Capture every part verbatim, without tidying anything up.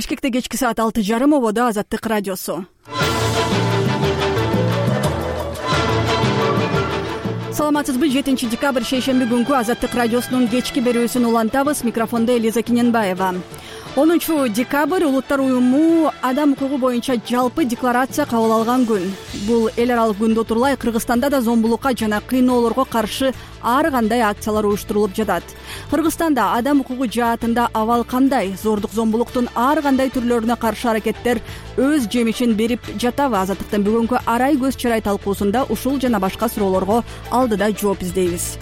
Бишкекте кечки саат алты жарым, ободо Азаттык радиосу. Саламатсызбы? жетинчи декабрь шейшемби күнгү Азаттык радиосунун кечки берүүсүн улантабыз. Микрофондо Элиза Киненбаева. онунчу декабрь Улуттар уюму адам укугу боюнча жалпы декларация кабыл алган күн. Бул эл аралык күндө отурлай Кыргызстанда да зомбулукка жана кыйноолорго каршы ар кандай акциялар уюштурулуп жатат. Кыргызстанда адам укугу жаатында абал кандай? Зордук зомбулуктун ар кандай түрлөрүнө каршы аракеттер өз жемишин берип жатабы? Азаттыктын бүгүнкү арай көз чырай талкуусунда ушул жана башка суроолорго алдыда жооп издейбиз.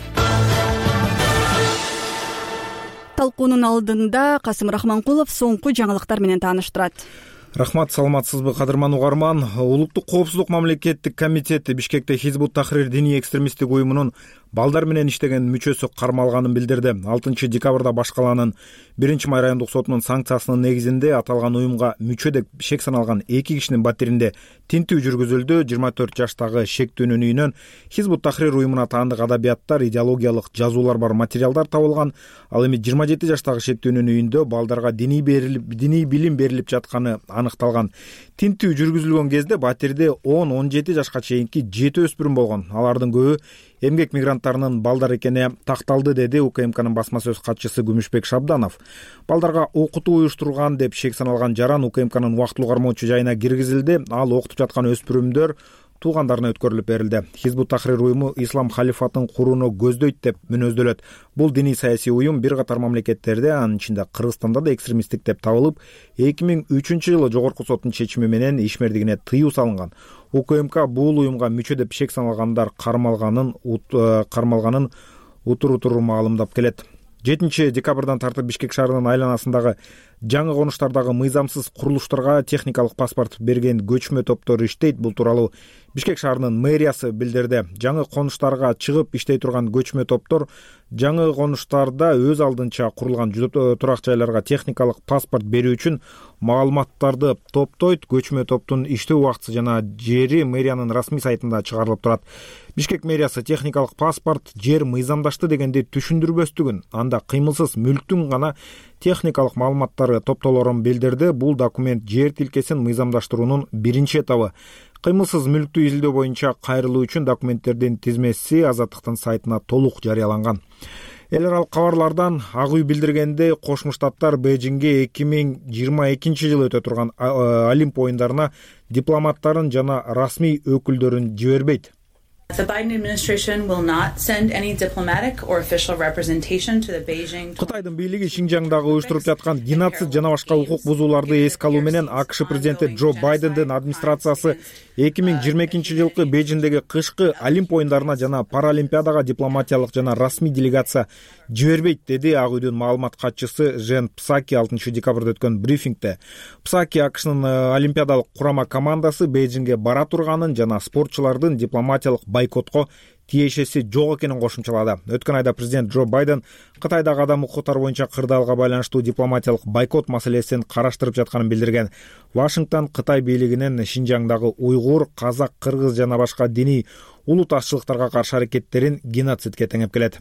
Талкуунун алдында Касым Рахманкулов соңку жаңылыктар менен тааныштырат. Рахмат, саламатсызбы кадырман угарман. Улуттук коопсуздук мамлекеттик комитети Бишкекте Хизбут Тахрир диний экстремисттик уюмунун балдар менен иштеген мүчөсү кармалганын билдирди. алтынчы декабрда башкаланын биринчи май райондук сотунун санкциясынын негизинде аталган уюмга мүчө деп шек саналган эки кишинин батиринде тинтүү жүргүзүлдү. жыйырма төрт жаштагы шектүүнүн үйүнөн Хизбут Тахрир уюмуна таандык адабияттар, идеологиялык жазуулар бар материалдар табылган. Ал эми жыйырма жети жаштагы шектүүнүн үйүндө балдарга диний берилип, диний билим берилип жатканы аныкталган. Тинтүү жүргүзүлгөн кезде батирде он он жети жашка чейинки жети өспүрүм болгон. Алардын көбү эмгек мигранттарынын балдар экени такталды, деди УКМКнын басма сөз катчысы Күмүшбек Шабданов. Балдарга окутуу уюштурган деп шек саналган жаран УКМКнын убактылуу кармоочу жайына киргизилди. Ал окутуп жаткан өспүрүмдөр туугандарына өткөрүлүп берилди. Хизбут Тахрир уюму ислам халифатын курууну көздөйт деп мүнөздөлөт. Бул диний саясий уюм бир катар мамлекеттерде, анын ичинде Кыргызстанда да экстремисттик деп табылып, эки миң үчүнчү жылы жогорку соттун чечими менен ишмердигине тыюу салынган. УКМК бул уюмга мүчө деп шек саналгандар кармалганын кармалганын утур утур маалымдап келет. жетинчи декабрдан тартып Бишкек шаарынын айланасындагы жаңы конуштардагы мыйзамсыз курулуштарга техникалык паспорт берген көчмө топтор иштейт. Бул тууралуу Бишкек шаарынын мэриясы билдирди. Жаңы конуштарга чыгып иштей турган көчмө топтор жаңы конуштарда өз алдынча курулган турак жайларга техникалык паспорт берүү үчүн маалыматтарды топтойт. Көчмө топтун иштөө убактысы жана жери мэриянын расмий сайтында чыгарылып турат. Бишкек мэриясы техникалык паспорт жер мыйзамдашты дегенди түшүндүрбөстүгүн, анда кыймылсыз мүлктүн гана техникалык маалыматтары топтолорун билдирди. Бул документ жер тилкесин мыйзамдаштыруунун биринчи этабы. Кыймылсыз мүлктү изилдөө боюнча кайрылуу үчүн документтердин тизмеси Азаттыктын сайтына толук жарыяланган. Эл аралык кабарлардан Ак үй билдиргендей, Кошмо Штаттар Бейжиңге эки миң жыйырма экинчи жылы өтө турган Олимп оюндарына дипломаттарын жана расмий өкүлдөрүн жибербейт. The Biden administration will not send any diplomatic or official representation to the Beijing. Кытайдын бийлиги Шинжаңдагы уюштуруп жаткан геноцид жана башка укук бузууларды эске алуу менен АКШ президенти Джо Байдендин администрациясы эки миң жыйырма экинчи жылкы Бейжиңдеги кышкы Олимп оюндарына жана Паралимпиадага дипломатиялык жана расмий делегация жибербейт, деди Ак үйдүн маалымат катчысы Жен Псаки алтынчы декабрда өткөн брифингде. Псаки АКШнын олимпиадалык курама командасы Бейжиңге бара турганын жана спортчулардын дипломатиялык бойкотко тиешеси жок экенин кошумчалады. Өткөн айда президент Джо Байден Кытайдагы адам укуктары боюнча кырдаалга байланыштуу дипломатиялык бойкот маселесин караштырып жатканын билдирген. Вашингтон Кытай бийлигинин Шинжаңдагы уйгур, казак, кыргыз жана башка диний улуташчылыктарга каршы аракеттерин геноцидке теңеп келет.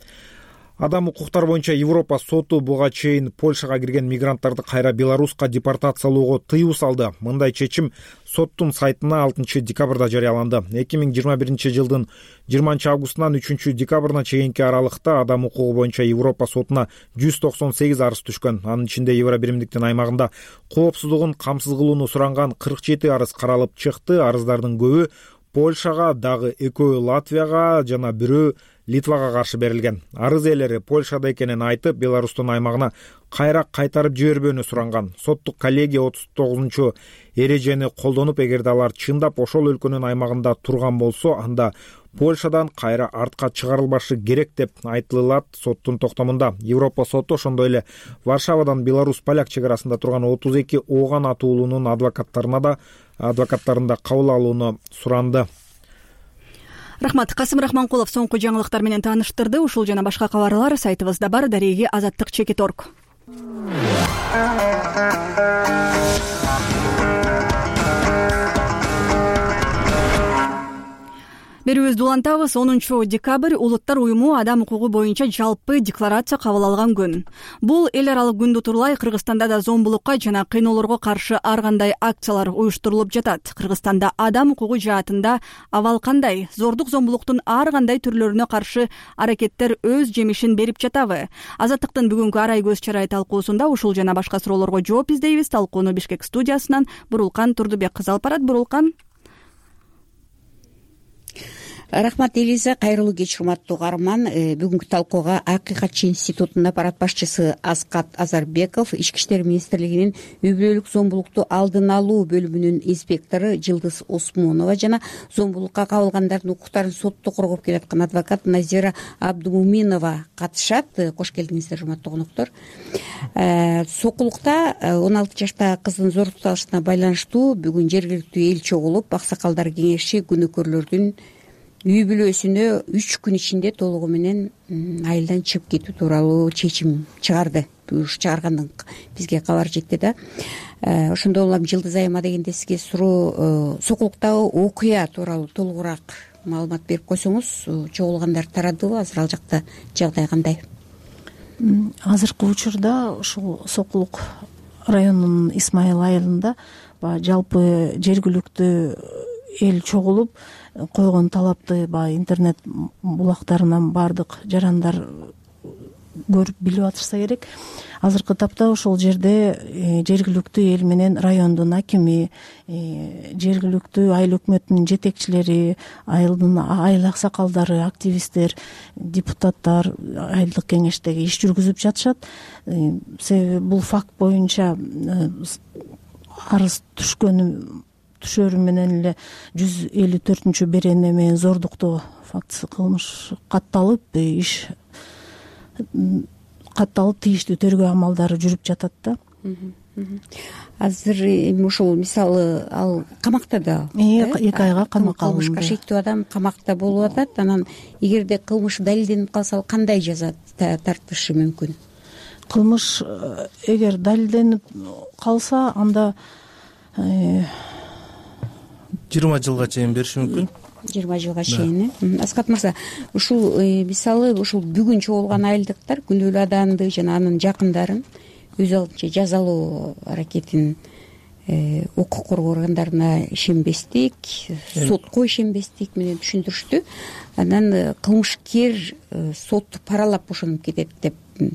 Адам укуктары боюнча Европа соту буга чейин Польшага кирген мигранттарды кайра Беларуска депортациялоого тыюу салды. Мындай чечим соттун сайтына алтынчы декабрда жарыяланды. эки миң жыйырма биринчи жылдын жыйырманчы августунан үчүнчү декабрына чейинки аралыкта адам укугу боюнча Европа сотуна жүз токсон сегиз арыз түшкөн. Анын ичинде Евро биримдиктин аймагында коопсуздугун камсыз кылууну суранган кырк жети арыз каралып чыкты. Арыздардын көбү Польшага, дагы экөө Латвияга жана бирөө Литвага каршы берилген. Арыз ээлери Польшада экенин айтып, Беларустун аймагына кайра кайтарып жибербөөнү суранган. Соттук коллегия отуз тогузунчу эрежени колдонуп, эгерде алар чындап ошол өлкөнүн аймагында турган болсо, анда Польшадан кайра артка чыгарылбашы керек деп айтылат соттун токтомунда. Европа соту ошондой эле Варшавадан Беларусь-Поляк чек арасында турган отуз эки ооган атуулунун адвокаттарына да адвокаттарында кабыл алууну суранды. Рахмат. Касым Рахманкулов соңку жаңылыктар менен тааныштырды. Ушул жана башка кабарлар сайтыбызда бар. Дареги азаттык чекит точка орг. берүүбүздү улантабыз. онунчу декабрь улуттар уюму адам укугу боюнча жалпы декларация кабыл алган күн. Бул эл аралык күндү утурлай Кыргызстанда да зомбулукка жана кыйноолорго каршы ар кандай акциялар уюштурулуп жатат. Кыргызстанда адам укугу жаатында абал кандай? Зордук зомбулуктун ар кандай түрлөрүнө каршы аракеттер өз жемишин берип жатабы? Азаттыктын бүгүнкү арай көз чарай талкуусунда ушул жана башка суроолорго жооп издейбиз. Талкууну Бишкек студиясынан Бурулкан Турдубек кызы алып барат. Бурулкан. Рахмат, Элиза. Кайрылуу кеч, урматтуу угарман. Бүгүнкү талкууга Акыйкатчы институтунун аппарат башчысы Аскат Азарбеков, Ички иштер министрлигинин үй бүлөлүк зомбулукту алдын алуу бөлүмүнүн инспектору Жылдыз Осмонова жана зомбулукка кабылгандардын укуктарын сотто коргоп келаткан адвокат Назира Абдумуминова катышат. Кош келдиңиздер, урматтуу коноктор. Сокулукта он алты жаштагы кыздын зордукталышына байланыштуу бүгүн жергиликтүү эл чогулуп, аксакалдар кеңеши күнөөкөрлөрдүн үй бүлөсүнө үч күн ичинде толугу менен айылдан чыгып кетүү тууралуу чечим чыгарды. Буюруш чыгаргандан бизге кабар жетти да. Ошондо улам Жылдыз айыма дегенде сизге суроо, Сокулуктагы окуя тууралуу толугураак маалымат берип койсоңуз. Чогулгандар тарадыбы? Азыр ал жакта жагдай кандай? Азыркы учурда ушул Сокулук районунун Исмайыл айылында жалпы жергиликтүү эл чогулуп койгон талапты баягы интернет булактарынан баардык жарандар көрүп билип атышса керек. Азыркы тапта ошол жерде жергиликтүү эл менен райондун акими, жергиликтүү айыл өкмөтүнүн жетекчилери, айылдын айыл аксакалдары, активисттер, депутаттар айылдык кеңештеги иш жүргүзүп жатышат. Себеби бул факт боюнча арыз түшкөнү түшөрү менен эле жүз элүү төртүнчү берене менен зордуктоо фактысы кылмыш катталып, иш катталып тийиштүү тергөө амалдары жүрүп жатат да. Азыр эми ушул мисалы ал камакта да. эки айга камакка алынды. Кылмышка шектүү адам камакта болуп атат. Анан эгерде кылмыш далилденип калса, ал кандай жаза тартышы мүмкүн? Кылмыш эгер далилденип калса, анда жыйырма жылга чейин бериши мүмкүн. жыйырма жылга чейин. Аскат мырза, ушул мисалы ушул бүгүн чогулган айылдыктар күнөөлүү адамды жана анын жакындарын өз алдынча жазалоо аракетин укук коргоо органдарына ишенбестик, сотко ишенбестик менен түшүндүрүштү. Анан кылмышкер сотту паралап бошонуп кетет деп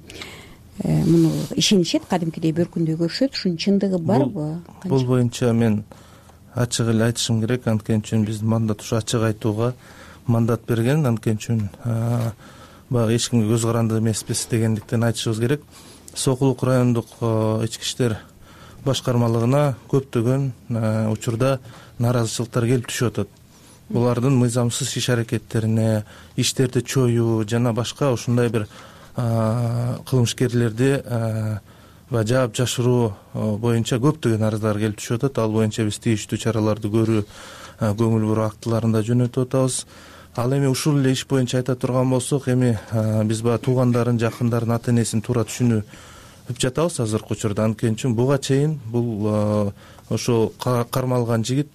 муну ишенишет, кадимкидей бөркүндөй көрүшөт. Ушунун чындыгы барбы? Бул боюнча мен ачык эле айтышым керек. Анткени үчүн биздин мандат ушу ачык айтууга мандат берген. Анткени үчүн баягы эч кимге көз каранды эмеспиз дегендиктен айтышыбыз керек. Сокулук райондук ички иштер башкармалыгына көптөгөн учурда нааразычылыктар келип түшүп атат. Булардын мыйзамсыз иш аракеттерине, иштерди чоюу жана башка ушундай бир кылмышкерлерди жаап жашыруу боюнча көптөгөн арыздар келип түшүп атат. Ал боюнча биз тийиштүү чараларды көрүү, көңүл буруу актыларын да жөнөтүп атабыз. Ал эми ушул эле иш боюнча айта турган болсок, эми биз баягы туугандарын, жакындарын, ата энесин туура түшүнүп жатабыз азыркы учурда. Анткени үчүн буга чейин бул ошо кармалган жигит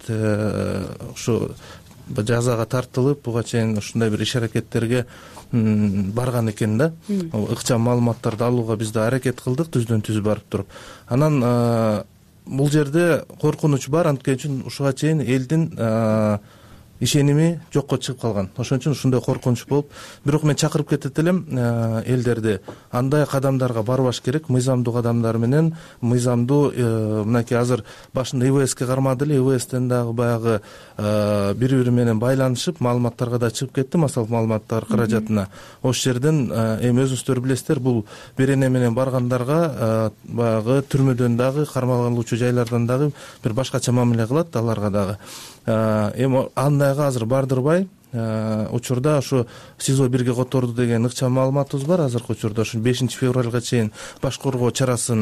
ошо жазага тартылып, буга чейин ушундай бир иш аракеттерге барган экен да. Ыкчам маалыматтарды алууга биз да аракет кылдык, түздөн түз барып туруп. Анан бул жерде коркунуч бар, анткени үчүн ушуга чейин элдин ишеними жокко чыгып калган. Ошон үчүн ушундай коркунуч болуп, бирок мен чакырып кетет элем элдерди андай кадамдарга барбаш керек. Мыйзамдуу кадамдар менен, мыйзамдуу мынакей азыр башында И В Ске кармады эле, И В Стен дагы баягы бири-бири менен байланышып, маалыматтарга да чыгып кетти, массалык маалыматтар каражатына. Ошол жерден эми өзүңүздөр билесиздер, бул берене менен баргандарга баягы түрмөдөн дагы, кармалган жайлардан дагы бир башкача мамиле кылат, аларга дагы. Эми андайга азыр бардырбай, учурда ошо СИЗО бирге которду деген ыкчам маалыматыбыз бар. Азыркы учурда ошо бешинчи февралга чейин баш коргоо чарасын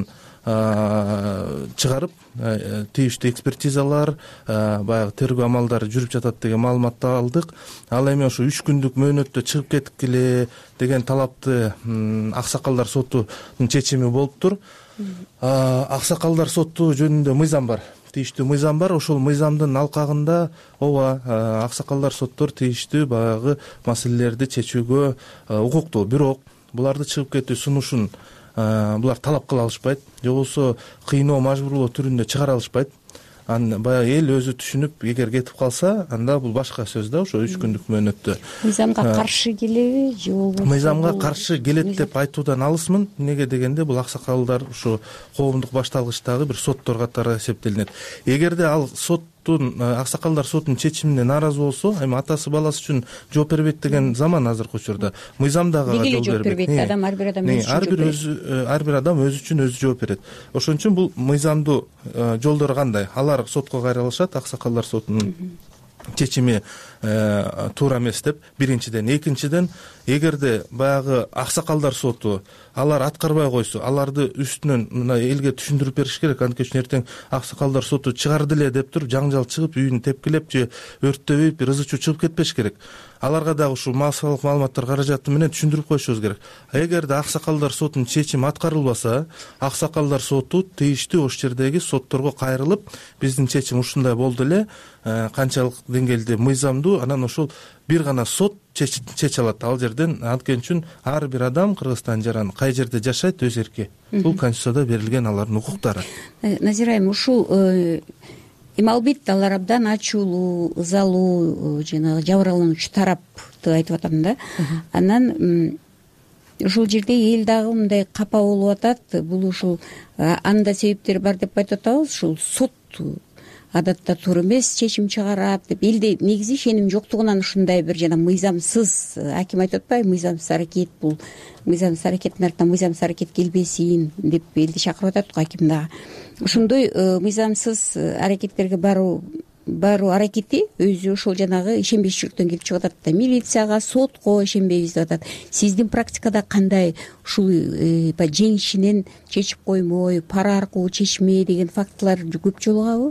чыгарып, тийиштүү экспертизалар, баягы тергөө амалдары жүрүп жатат деген маалыматты алдык. Ал эми ошо үч күндүк мөөнөттө чыгып кеткиле деген талапты Аксакалдар сотунун чечими болуптур. Аксакалдар соту жөнүндө мыйзам бар. тийиштүү мыйзам бар. Ошол мыйзамдын алкагында ооба аксакалдар, соттор тийиштүү баягы маселелерди чечүүгө укуктуу. Бирок буларды чыгып кетүү сунушун булар талап кыла алышпайт же болбосо кыйноо, мажбурлоо түрүндө чыгара алышпайт. Аны баягы эл өзү түшүнүп, эгер кетип калса, анда бул башка сөз да. Ошо үч күндүк мөөнөттө мыйзамга каршы келеби же болбосо мыйзамга каршы келет деп айтуудан алысмын. Эмнеге дегенде бул аксакалдар ушу коомдук башталгычтагы бир соттор катары эсептелинет. Эгерде ал соттун аксакалдар соттун чечимине нааразы болсо, эми атасы баласы үчүн жооп бербейт деген заман азыркы учурда. Мыйзам дагы жол жооп бербейт. Адам ар бир адам өзү ар бир өзү ар бир адам өзү үчүн өзү жооп берет. Ошон үчүн бул мыйзамдуу жолдору кандай? Алар сотко кайрылышат, аксакалдар сотунун чечими туура эмес деп. Биринчиден, экинчиден, эгерде баягы аксакалдар соту алар аткарбай койсо, аларды үстүнөн мына элге түшүндүрүп бериш керек. Анткени үчүн эртең аксакалдар соту чыгарды эле деп туруп жаңжал чыгып, үйүн тепкилеп же өрттөп, бир ызы чуу чыгып кетпеш керек. Аларга дагы ушул массалык маалыматтар каражаты менен түшүндүрүп коюшубуз керек. Эгерде аксакалдар сотунун чечими аткарылбаса, аксакалдар соту тийиштүү ош жердеги сотторго кайрылып, биздин чечим ушундай болду эле, канчалык деңгээлде мыйзамдуу, анан ошол бир гана сот чече алат ал жерден. Анткени үчүн ар бир адам Кыргызстан жаран кай жерде жашайт өз эрки. Бул Конституцияда берилген алардын укуктары. Назира айым, ушул эми албетте алар абдан ачуулуу, ызалуу, жанагы жабырлануучу тарапты айтып атам да. Анан ушул жерде эл дагы мындай капа болуп атат. Бул ушул анда себептери бар деп айтып атабыз. Ушул сот адатта туура эмес чечим чыгарат деп элде негизи ишеним жоктугунан ушундай бир жана мыйзамсыз, аким айтып атпайбы, мыйзамсыз аракет, бул мыйзамсыз аракеттин артынан мыйзамсыз аракет келбесин деп элди чакырып атат го аким дагы. Ошондой мыйзамсыз аракеттерге баруу баруу аракети өзү ошол жанагы ишенбешчиликтен келип чыгып атат да. Милицияга, сотко ишенбейбиз деп атат. Сиздин практикада кандай? Ушул жеңишинен чечип коймой, пара аркылуу чечме деген фактылар көп жолугабы?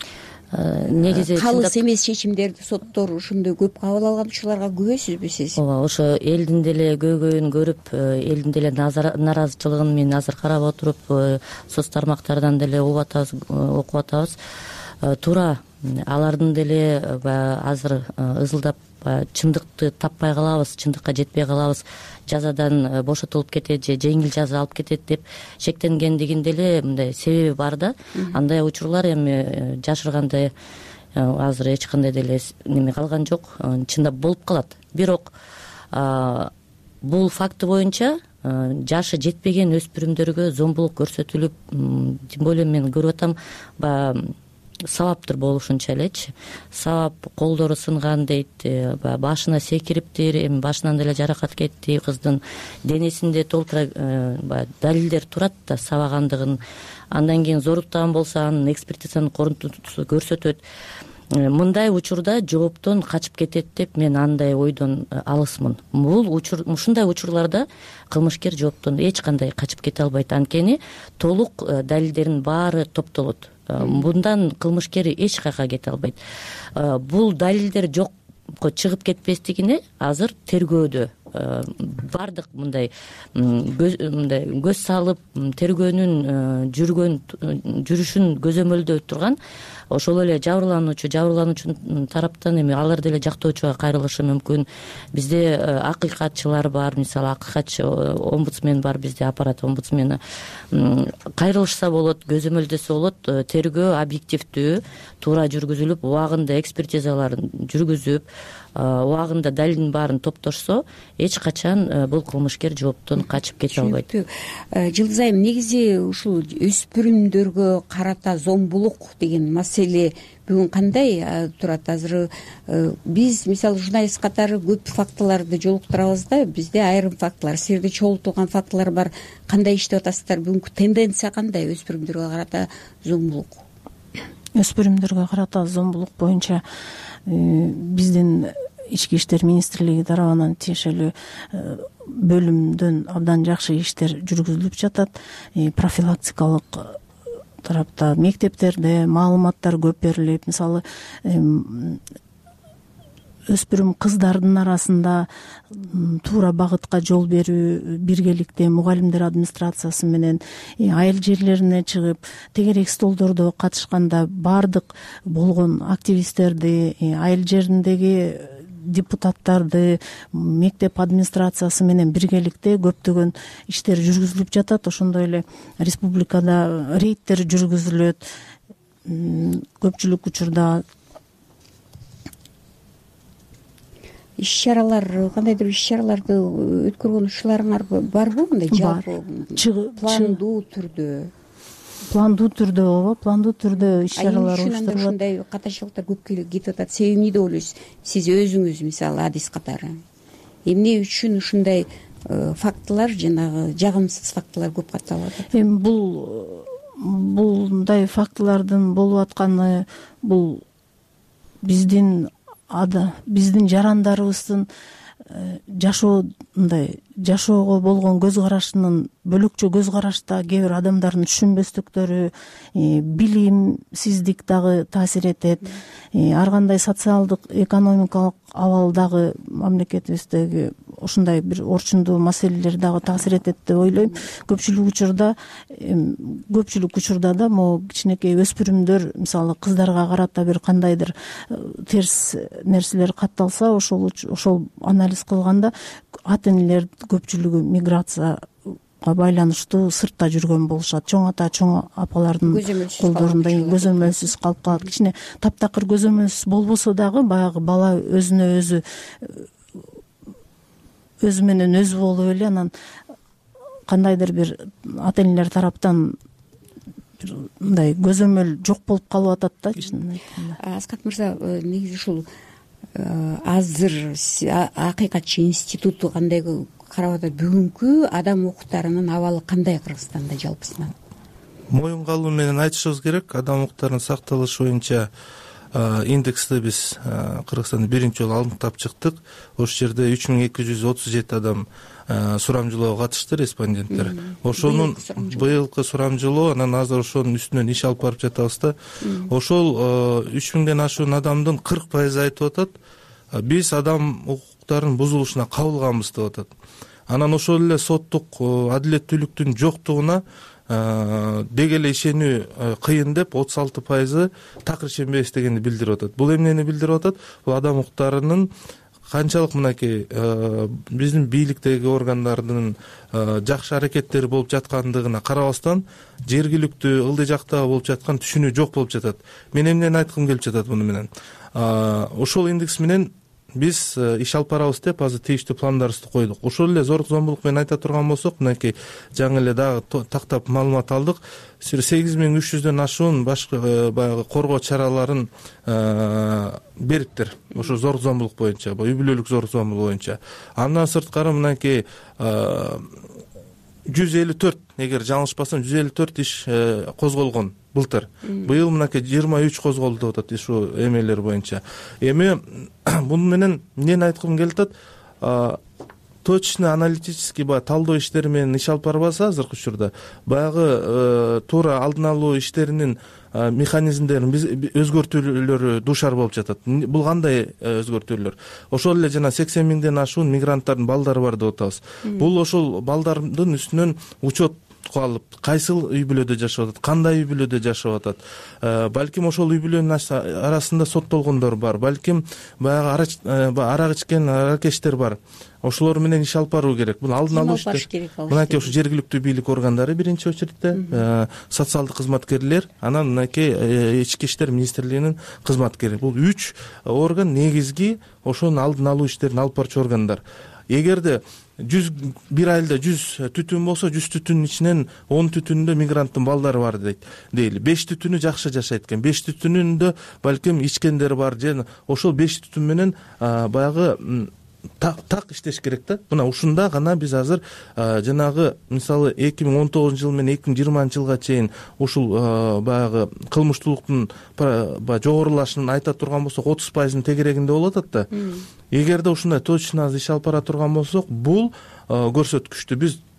Негизи калыс эмес чечимдерди соттор ушундай көп кабыл алган учурларга күбөсүзбү сиз? Ооба, ошо элдин деле көйгөйүн көрүп, элдин деле нааразычылыгын мен азыр карап отуруп, соц тармактардан деле угуп атабыз, окуп атабыз. Туура, алардын деле азыр ызылдап чындыкты таппай калабыз, чындыкка жетпей калабыз, жазадан бошотулуп кетет же жеңил жаза алып кетет деп шектенгендигин деле мындай себеби бар да. Андай учурлар эми жашыргандай азыр эч кандай деле неме калган жок, чындап болуп калат. Бирок бул факты боюнча жашы жетпеген өспүрүмдөргө зомбулук көрсөтүлүп, тем более мен көрүп атам, баягы сабаптыр болушунча элечи. Сабап колдору сынган дейт, башына секириптир, эми башынан деле жаракат кетти, кыздын денесинде толтура далилдер турат да сабагандыгын. Андан кийин зоруктаган болсо анын экспертизанын корунтусу көрсөтөт. Мындай учурда жооптон качып кетет деп мен андай ойдон алысмын. Бул учур, ушундай учурларда кылмышкер жооптон эч кандай качып кете албайт. Анткени толук далилдердин баары топтолот. Мындан кылмышкер эч кайка кете албайт. Бул далилдер жокко чыгып кетпестигине азыр тергөөдө бардык мындай мындай көз салып тергөөнүн жүргөн жүрүшүн көзөмөлдөп турган ошол эле жабырлануучу жабырлануучунун тараптан эми алар деле жактоочуга кайрылышы мүмкүн. Бизде акыйкатчылар бар, мисалы акыйкатчы омбудсмен бар, бизде аппарат омбудсмени. Кайрылышса болот, көзөмөлдөсө болот, тергөө объективдүү туура жүргүзүлүп, убагында экспертизаларын жүргүзүп, убагында далилдин баарын топтошсо, эч качан бул кылмышкер жооптон качып кете албайт. Жылдыз айым, негизи ушул өспүрүмдөргө карата зомбулук деген маселе бүгүн кандай турат? Азыр биз мисалы журналист катары көп фактыларды жолуктурабыз да, бизде айрым фактылар, силерде чогултулган фактылар бар. Кандай иштеп атасыздар? Бүгүнкү тенденция кандай өспүрүмдөргө карата зомбулук? Өспүрүмдөргө карата зомбулук боюнча биздин Ички иштер министрлиги тарабынан тиешелүү бөлүмдөн абдан жакшы иштер жүргүзүлүп жатат. Профилактикалык тарапта мектептерде маалыматтар көп берилип, мисалы өспүрүм кыздардын арасында туура багытка жол берүү, биргеликте мугалимдер администрациясы менен айыл жерлерине чыгып тегерек столдордо катышканда баардык болгон активисттерди, айыл жериндеги депутаттарды, мектеп администрациясы менен биргеликте көптөгөн иштер жүргүзүлүп жатат. Ошондой эле республикада рейдтер жүргүзүлөт. Көпчүлүк учурда иш чаралар, кандайдыр иш чараларды өткөргөн учурларыңар барбы? Мындай жалпы пландуу түрдө пландуу түрдө ооба пландуу түрдө иш чаралар уюштурулат. Ушундай катачылыктар көп кетип атат. Себеби эмне деп ойлойсуз? Сиз өзүңүз мисалы адис катары эмне үчүн ушундай фактылар, жанагы жагымсыз фактылар көп катталып атат? Эми бул булдай фактылардын болуп атканы бул биздин ада биздин жарандарыбыздын жашоондай жашоого болгон көз карашынын бөлөкчө көз карашта кээ бир адамдардын түшүнбөстүктөрү, билимсиздик дагы таасир этет. Ар кандай социалдык, экономикалык абал дагы мамлекетибиздеги ушундай бир орчундуу маселелер дагы таасир этет деп ойлойм. Көпчүлүк учурда көпчүлүк учурда да могу кичинекей өспүрүмдөр мисалы кыздарга карата бир кандайдыр терс нерселер катталса, ошол ошол анализ кылганда ата энелер көпчүлүгү миграцияга байланыштуу сыртта жүргөн болушат. Чоң ата, чоң апалардын колдорунда көзөмөлсүз калып калат. Кичине таптакыр көзөмөлсүз болбосо дагы баягы бала өзүнө өзү өзү менен өзү болуп эле анан кандайдыр бир ата энелер тараптан мындай көзөмөл жок болуп калып атат да. Чынын айтканда Аскат мырза, негизи ушул азыр акыйкатчы институту кандай карап атат? Бүгүнкү адам укуктарынын абалы кандай Кыргызстанда жалпысынан? Моюнга алуу менен айтышыбыз керек. Адам укуктарынын сакталышы боюнча индексти биз Кыргызстанда биринчи жолу алыктап чыктык. Ошол жерде үч миң эки жүз отуз жети адам сурамжылоого катышты, респонденттер. Ошонун быйылкы сурамжылоо, анан азыр ошонун үстүнөн иш алып барып жатабыз да. Ошол үч миңден ашуун адамдын кырк пайызы айтып атат, биз адам укуктарынын бузулушуна кабылганбыз деп атат. Анан ошол эле соттук адилеттүүлүктүн жоктугуна деги эле ишенүү кыйын деп отуз алты пайызы такыр ишенбейбиз дегенди билдирип атат. Бул эмнени билдирип атат? Бул адам укуктарынын канчалык мынакей биздин бийликтеги органдардын жакшы аракеттери болуп жаткандыгына карабастан жергиликтүү ылдый жактагы болуп жаткан түшүнүү жок болуп жатат. Мен эмнени айткым келип жатат муну менен? Ошол индекс менен биз иш алып барабыз деп азыр тийиштүү пландарыбызды койдук. Ошол эле зорлук зомбулук менен айта турган болсок, мынакей жаңы эле дагы тактап маалымат алдык. сегиз миң үч жүздөн ашуун башкы баягы коргоо чараларын бериптир. Ошо зорлук зомбулук боюнча, үй бүлөлүк зорлук зомбулук боюнча. Андан сырткары мынакей жүз элүү төрт, эгер жаңылышпасам, жүз элүү төрт иш козголгон былтыр. Быйыл мынакей жыйырма үч козголду деп атат ушу эмелер боюнча. Эми муну менен эмнени айткым келип атат? Точно аналитический баягы талдоо иштери менен иш алып барбаса азыркы учурда баягы туура алдын алуу иштеринин механизмдерин биз өзгөртүүлөрү душар болуп жатат. Бул кандай өзгөртүүлөр? Ошол эле жана сексен миңден ашуун мигранттардын балдары бар деп атабыз. Бул ошол балдардын үстүнөн учет алып, кайсыл үй бүлөдө жашап атат, кандай үй бүлөдө жашап атат. Балким ошол үй бүлөнүн арасында соттолгондор бар, балким баягы арак ичкен аракечтер бар. Ошолор менен иш алып баруу керек. Бул алдын алуу иштери. Мынакей ошо жергиликтүү бийлик органдары биринчи очередте, социалдык кызматкерлер, анан мынакей ички иштер министрлигинин кызматкери. Бул үч орган негизги ошонун алдын алуу иштерин алып барчу органдар. Эгерде жүз бир айылда жүз түтүн болсо, жүз түтүнүн ичинен он түтүнүндө мигранттын балдары бар дейт. Дейли. беш түтүнү жакшы жашайт экен. беш түтүнүндө балким ичкендер бар же ошол беш түтүн менен баягы так так иштеш керек да. Мына ушунда гана биз азыр жанагы мисалы эки миң он тогузунчу жыл менен эки миң жыйырманчы жылга чейин ушул баягы кылмыштуулуктун баягы жогорулашын айта турган болсок отуз пайыздын тегерегинде болуп атат да. Эгерде ушундай точно иш алып бара турган болсок, бул көрсөткүчтү биз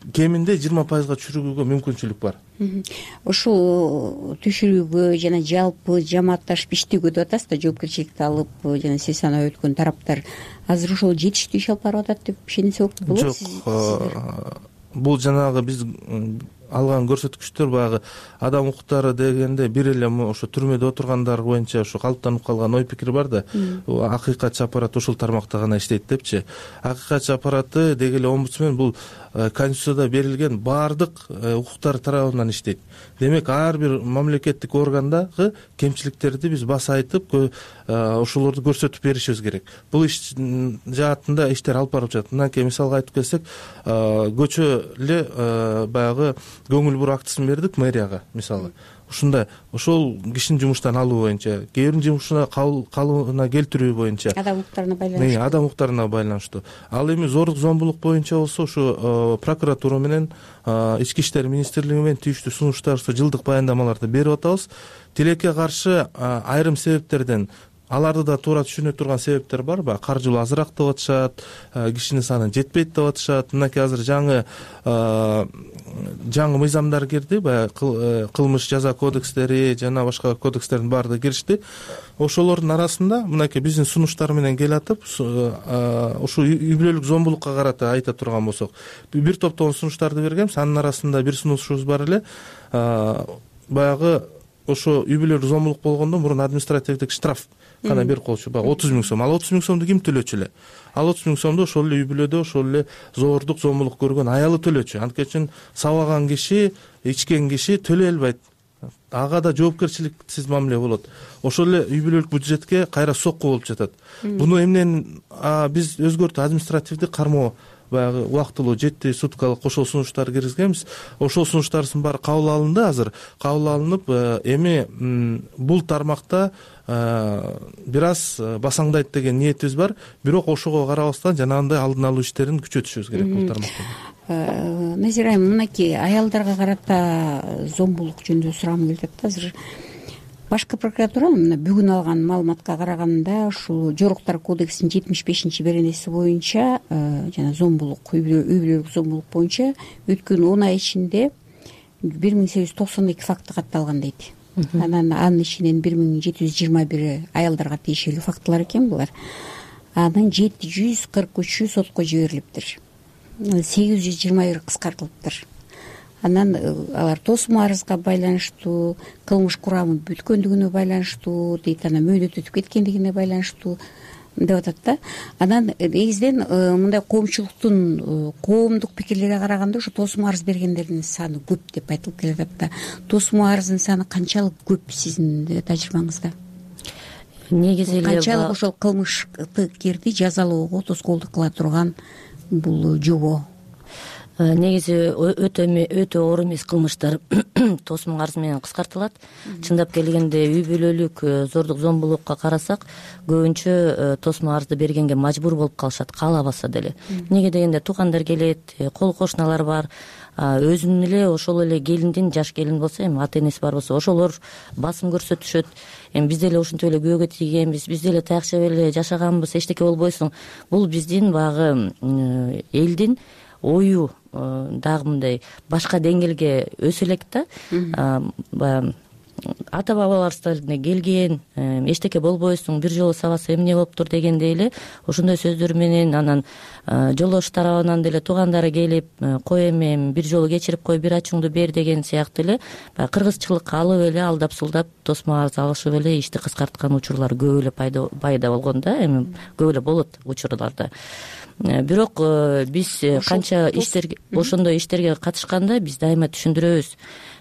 кеминде жыйырма пайызга түшүрүүгө мүмкүнчүлүк бар. Ушул түшүрүүгө жана жалпы жамаатташып иштөөгө деп атасыз да, жоопкерчиликти алып жана сиз санап өткөн тараптар азыр ошол жетиштүү иш алып барып атат деп ишенсек болот. Жок, бул жанагы биз алган көрсөткүчтөр баягы адам укуктары дегенде бир эле ошо түрмөдө отургандар боюнча ошо калыптанып калган ой пикир бар да, акыйкатчы аппарат ушул тармакта гана иштейт депчи. Акыйкатчы аппараты деги эле омбудсмен бул Конституцияда берилген баардык укуктар тарабынан иштейт. Демек ар бир мамлекеттик органдагы кемчиликтерди биз баса айтып ошолорду көрсөтүп беришибиз керек. Бул иш жаатында иштер алып барып жатат. Мындан кийин мисалга айтып келсек, көчө эле баягы көңүл бур актысын бердик мэрияга мисалы. Ушундай ошол кишинин жумуштан алуу боюнча, кээ биринин жумушуна калыбына келтирүү боюнча, адам укуктарына байланыштуу. Адам укуктарына байланыштуу. Ал эми зордук зомбулук боюнча болсо ушу прокуратура менен ички иштер министрлиги менен тийиштүү сунуштар, жылдык баяндамаларды берип атабыз. Тилекке каршы айрым себептерден, аларды да туура түшүнө турган себептер бар. Баягы каржылуу азыраак деп атышат, кишинин саны жетпейт деп атышат. Мынакей азыр жаңы жаңы мыйзамдар кирди, баягы кылмыш жаза кодекстери жана башка кодекстердин баардыгы киришти. Ошолордун арасында мынакей биздин сунуштар менен келатып, ушу үй бүлөлүк зомбулукка карата айта турган болсок, бир топтогон сунуштарды бергенбиз. Анын арасында бир сунушубуз бар эле, баягы ошо үй бүлөлүк зомбулук болгондо мурун административдик штраф гана берип коючу, баягы отуз миң сом. Ал отуз миң сомду ким төлөчү эле? Ал отуз миң сомду ошол эле үй бүлөдө ошол эле зордук зомбулук көргөн аялы төлөчү. Анткени үчүн сабаган киши, ичкен киши төлөй албайт. Ага да жоопкерчиликсиз мамиле болот. Ошол эле үй бүлөлүк бюджетке кайра сокку болуп жатат. Буну эмнен биз өзгөртүп административдик кармоо баягы убактылуу жети суткалык ошол сунуштар киргизгенбиз. Ошол сунуштардын баары кабыл алынды, азыр кабыл алынып, эми бул тармакта бир аз басаңдайт деген ниетибиз бар. Бирок ошого карабастан жанагындай алдын алуу иштерин күчөтүшүбүз керек бул тармакта. Назира айым, мынакей аялдарга карата зомбулук жөнүндө сурамым келип атат. Азыр башкы прокуратуранын мына бүгүн алган маалыматка караганда, ушул Жоруктар кодексинин жетимиш бешинчи беренеси боюнча жана зомбулук, үй бүлөлүк зомбулук боюнча өткөн он ай ичинде бир миң сегиз жүз токсон эки факты катталган дейт. Анан анын ичинен бир миң жети жүз жыйырма бири аялдарга тиешелүү фактылар экен булар. Анын жети жүз кырк үчү сотко жиберилиптир. сегиз жүз жыйырма бир кыскартылыптыр. Анан алар тосмо арызга байланыштуу, кылмыш курамы бүткөндүгүнө байланыштуу дейт, анан мөөнөт өтүп кеткендигине байланыштуу деп атат да. Анан негизинен мындай коомчулуктун коомдук пикирлерине караганда ошо тосмо арыз бергендердин саны көп деп айтылып келатат да. Тосмо арыздын саны канчалык көп сиздин тажрыйбаңызда? Негизи эле канчалык ошол кылмыштыкерди жазалоого тоскоолдук кыла турган бул жобо? Негизи өтө өтө оор эмес кылмыштар тосмо арыз менен кыскартылат. Чындап келгенде үй бүлөлүк зордук зомбулукка карасак, көбүнчө тосмо арызды бергенге мажбур болуп калышат, каалабаса деле. Эмнеге дегенде туугандар келет, кол кошуналар бар, өзүнүн эле ошол эле келиндин, жаш келин болсо, эми ата энеси бар болсо, ошолор басым көрсөтүшөт. Эми биз деле ушинтип эле күйөөгө тийгенбиз, биз деле таякчап эле жашаганбыз, эчтеке болбойсуң. Бул биздин баягы элдин ою дагы мындай башка деңгээлге өсө элек да. Баягы ата бабаларыбыздан келген, эчтеке болбойсуң, бир жолу сабаса эмне болуптур дегендей эле ошондой сөздөр менен, анан жолдош тарабынан деле туугандары келип, кой эми бир жолу кечирип кой, бир ачууңду бер деген сыяктуу эле баягы кыргызчылыкка алып эле алдап сулдап тосмо арыз алышып эле ишти кыскарткан учурлар көп эле пайда болгон да. Эми көп эле болот учурларда. Бирок биз канча иштерге, ошондой иштерге катышканда биз дайыма түшүндүрөбүз.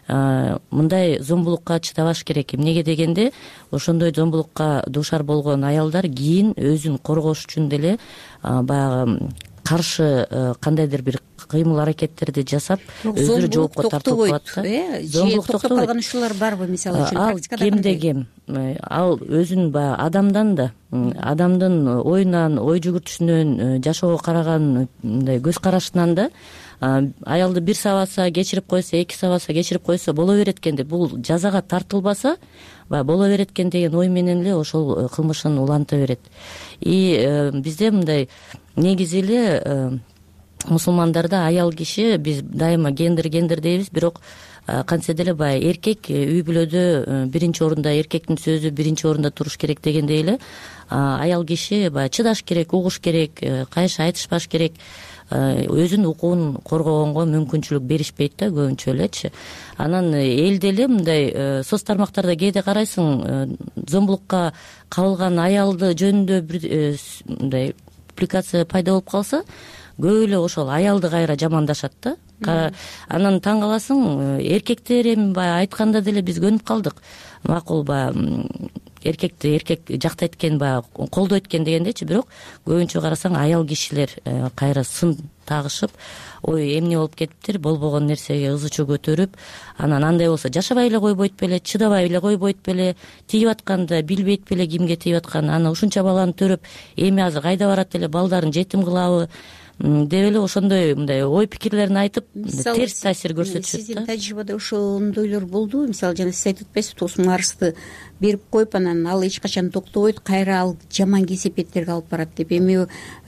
Мындай зомбулукка чыдабаш керек. Эмнеге дегенде, ошондой зомбулукка дуушар болгон аялдар кийин өзүн коргош үчүн деле баягы каршы кандайдыр бир кыймыл аракеттерди жасап, өздөрү жоопко тартылып калат да. Зомбулук токтоп калган учурлар барбы, мисалы үчүн практикада? Кемде кем ал өзүн баягы адамдан да, адамдын оюнан, ой жүгүртүшүнөн, жашоого караган мындай көз карашынан да аялды бир сабаса, кечирип койсо, эки сабаса, кечирип койсо боло берет экен деп, бул жазага тартылбаса баягы боло берет экен деген ой менен эле ошол кылмышын уланта берет. И бизде мындай негизи эле мусулмандарда аял киши, биз дайыма гендер гендер дейбиз, бирок кантсе деле баягы эркек үй бүлөдө биринчи орунда, эркектин сөзү биринчи орунда туруш керек дегендей эле аял киши баягы чыдаш керек, угуш керек, кайшы айтышпаш керек, өзүнүн укугун коргогонго мүмкүнчүлүк беришпейт да көбүнчө элечи. Анан эл деле мындай соц тармактарда кээде карайсың, зомбулукка кабылган аялды жөнүндө бир мындай публикация пайда болуп калса, көп эле ошол аялды кайра жамандашат да. Анан таң каласың, эркектер эми баягы айтканда деле биз көнүп калдык. Макул баягы эркекти эркек жактайт экен, баягы колдойт экен дегендечи, бирок көбүнчө карасаң аял кишилер кайра сын тагышып, ой эмне болуп кетиптир, болбогон нерсеге ызы чуу көтөрүп, анан андай болсо жашабай эле койбойт беле, чыдабай эле койбойт беле, тийип атканда билбейт беле кимге тийип атканын, анан ушунча баланы төрөп эми азыр кайда барат эле, балдарын жетим кылабы деп эле ошондой мындай ой пикирлерин айтып терс таасир көрсөтүшөт да. Сиздин тажрыйбада ошондойлор болдубу? Мисалы жана сиз айтып атпайсызбы, тосмун арызды берип коюп, анан ал эч качан токтобойт, кайра ал жаман кесепеттерге алып барат деп. Эми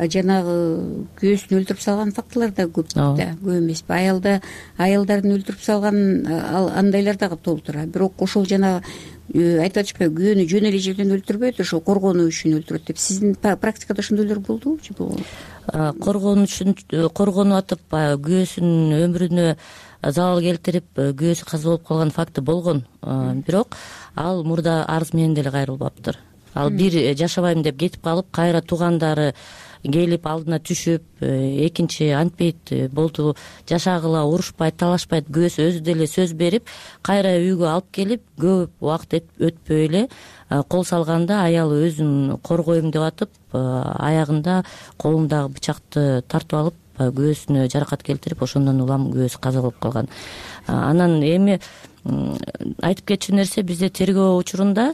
жанагы күйөөсүн өлтүрүп салган фактылар да көп да, көп эмеспи? Аялда аялдарын өлтүрүп салган андайлар дагы толтура. Бирок ошол жанагы айтып атышпайбы, күйөөнү жөн эле жерден өлтүрбөйт, ошо коргонуу үчүн өлтүрөт деп. Сиздин практикада ошондойлор болдубу же болбодубу? Коргонуу үчүн коргонуп атып, күйөөсүнүн өмүрүнө залал келтирип, күйөөсү каза болуп калган факты болгон. Бирок ал мурда арыз менен деле кайрылбаптыр. Ал бир жашабайм деп кетип калып, кайра туугандары келип алдына түшүп, экинчи антпейт, болду жашагыла, урушпайт, талашпайт, күйөөсү өзү деле сөз берип, кайра үйгө алып келип, көп убакыт өтпөй эле кол салганда аял өзүн коргойм деп атып, аягында колундагы бычакты тартып алып, күйөөсүнө жаракат келтирип, ошондон улам күйөөсү каза болуп калган. Анан эми айтып кетчү нерсе, бизде тергөө учурунда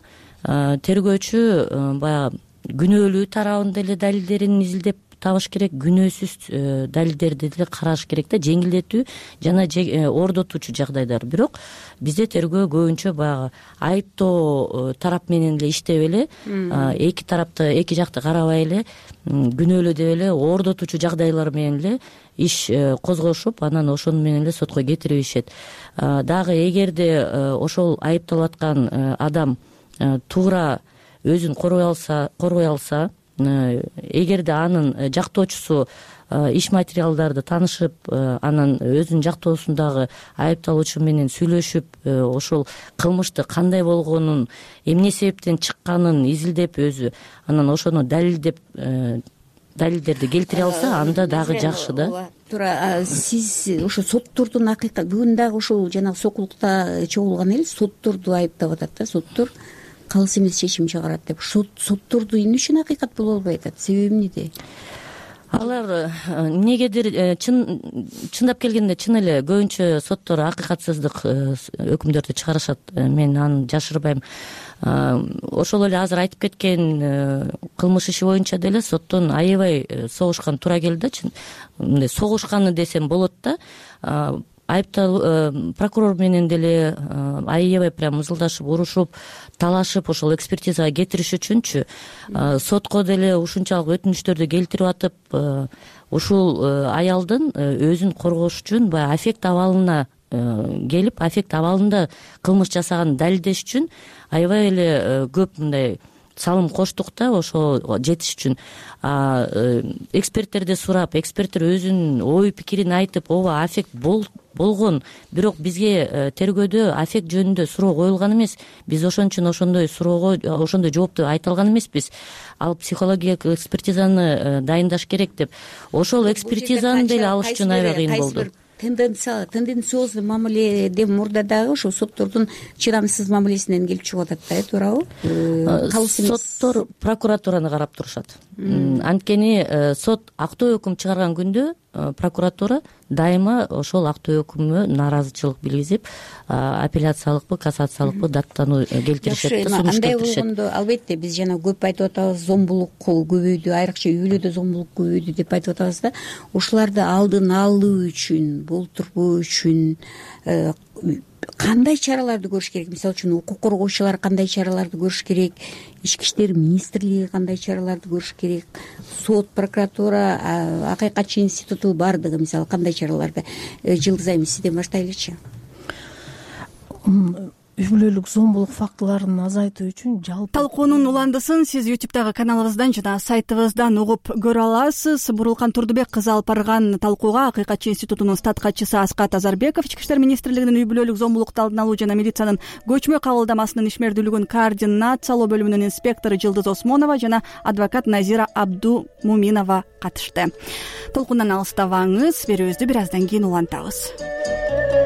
тергөөчү баягы күнөөлүү тарабын деле далилдерин изилдеп табыш керек, күнөөсүз далилдерди деле караш керек да, жеңилдетүү жана ордотуучу жагдайлар. Бирок бизде тергөө көбүнчө баягы айыптоо тарап менен эле иштеп эле, эки тарапты, эки жакты карабай эле, күнөөлүү деп эле ордотуучу жагдайлар менен эле иш козгошуп, анан ошону менен эле сотко кетирип ишет. Дагы эгерде ошол айыпталып аткан адам туура өзүн коргой алса, коргой алса, эгерде анын жактоочусу иш материалдарды таанышып, анан өзүнүн жактоосундагы айыпталуучу менен сүйлөшүп, ошол кылмышты кандай болгонун, эмне себептен чыкканын изилдеп өзү, анан ошону далилдеп далилдерди келтире алса, анда дагы жакшы да. Туура, сиз ошо соттордун акыйкат бүгүн дагы ушул жанагы сокулукта чогулган эл сотторду айыптап атат да, соттор калыс эмес чечим чыгарат деп. Сотторду эмне үчүн акыйкат боло албай атат? Себеби эмнеде? Алар эмнегедир чындап келгенде чын эле көбүнчө соттор акыйкатсыздык өкүмдөрдү чыгарышат. Мен аны жашырбайм. Ошол эле азыр айтып кеткен кылмыш иши боюнча деле соттон аябай согушкан туура келди да. Мындай согушканы десем болот да. Айыпталуу прокурор менен деле аябай прям ызылдашып, урушуп, талашып, ошол экспертизага кетириш үчүнчү сотко деле ушунчалык өтүнүчтөрдү келтирип атып, ушул аялдын өзүн коргош үчүн баягы аффект абалына келип, аффект абалында кылмыш жасаганын далилдеш үчүн аябай эле көп мындай салым коштук да, ошо жетиш үчүн. Эксперттерди сурап, эксперттер өзүнүн ой пикирин айтып, ооба аффект болгон, бирок бизге тергөөдө аффект жөнүндө суроо коюлган эмес. Биз ошон үчүн ошондой суроого, ошондой жоопту айта алган эмеспиз. Ал психологиялык экспертизаны дайындаш керек деп. Ошол экспертизаны деле алыш үчүн аябай кыйын болду. Тенденциозный мамиледе мурда дагы ошо соттордун чыдамсыз мамилесинен келип чыгып атат да, туурабы? Соттор прокуратураны карап турушат. Анткени сот актоо өкүм чыгарган күндө прокуратура дайыма ошол актоо өкүмгө нааразычылык билгизип, апелляциялыкпы, кассациялыкпы даттануу келтиришет да, сунуш келтиришет. Андай болгондо албетте биз жана көп айтып атабыз, зомбулук көбөйдү, айрыкча үй бүлөдө зомбулук көбөйдү деп айтып атабыз да. Ушуларды алдын алуу үчүн, болтурбоо үчүн кандай чараларды көрүш керек? Мисалы үчүн укук коргоочулар кандай чараларды көрүш керек? Ички иштер министрлиги кандай чараларды көрүш керек? Сот, прокуратура, акыйкатчы институту баардыгы мисалы кандай чараларды? Жылдыз айым, сизден баштайлычы. Үй бүлөлүк зомбулук фактыларын азайтуу үчүн жалпы талкуунун уландысын сиз ютубтагы каналыбыздан жана сайтыбыздан угуп көрө аласыз. Бурулкан Турдубек кызы алып барган талкууга акыйкатчы институтунун статкачысы Аскат Азарбеков, Ички иштер министрлигинин үй бүлөлүк зомбулукту алдын алуу жана милициянын көчмө кабылдамасынын ишмердүүлүгүн координациялоо бөлүмүнүн инспектору Жылдыз Осмонова жана адвокат Назира Абдумуминова катышты. Толкундан алыстабаңыз, берүүбүздү бир аздан кийин улантабыз.